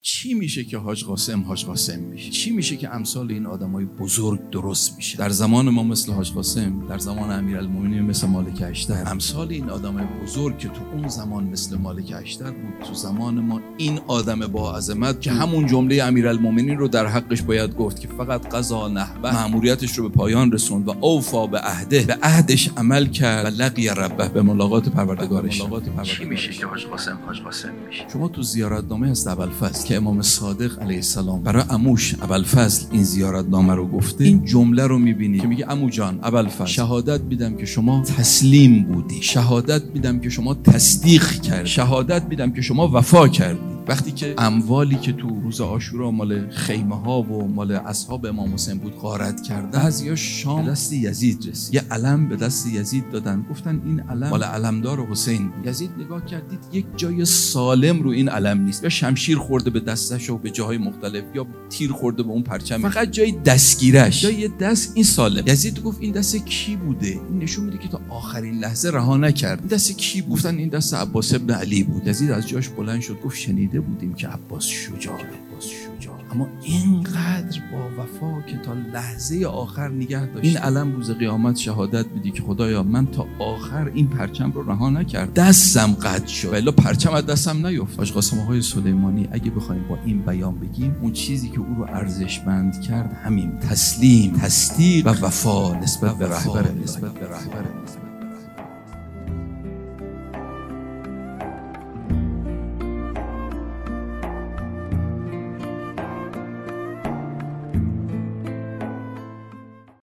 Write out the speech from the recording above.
چی میشه که حاج قاسم میشه؟ چی میشه که امثال این آدمای بزرگ درست میشه؟ در زمان ما مثل حاج قاسم، در زمان امیرالمومنین مثل مالک اشتر، امثال این آدمای بزرگ که تو اون زمان مثل مالک اشتر بود، تو زمان ما این آدم با عظمت که همون جمله امیرالمومنین رو در حقش باید گفت که فقط قضا نحبه، مأموریتش رو به پایان رسوند و اوفا به عهده، به عهدش عمل کرد و لقی ربه، به ملاقات پروردگارش. چی میشه که حاج قاسم میشه؟ شما تو زیارتنامه هست ابوالفضل که امام صادق علیه السلام برای عموش ابوالفضل این زیارتنامه رو گفته، این جمله رو میبینی که میگه عمو جان ابوالفضل، شهادت میدم که شما تسلیم بودی، شهادت میدم که شما تصدیق کردی، شهادت میدم که شما وفا کردی. وقتی که اموالی که تو روز عاشورا مال خیمه ها و مال اصحاب امام حسین بود غارت کردن، بعضیا شام به دست یزید رسید، یه علم به دست یزید دادن، گفتن این علم مال علمدار حسین. یزید نگاه کردید یک جای سالم رو این علم نیست، یا شمشیر خورده به دستش و به جاهای مختلف، یا تیر خورده به اون پرچم، فقط جای دستگیرش جای دست این سالم. یزید گفت این دست کی بوده؟ این نشون میده که تا آخرین لحظه رها نکرد. این دست کی بود؟ گفتن این دست عباس ابن علی بود. یزید از جاش بلند شد گفت شنیده بودیم که عباس شجاعه، اما اینقدر با وفا که تا لحظه آخر نگه داشت. این علم روز قیامت شهادت بدی که خدایا من تا آخر این پرچم رو رها نکردم، دستم قطع شد ولی پرچم از دستم نیفت. حاج قاسم آقای سلیمانی اگه بخوایم با این بیان بگیم، اون چیزی که او رو ارزشمند کرد همین تسلیم، تصدیق و وفا نسبت به رهبر.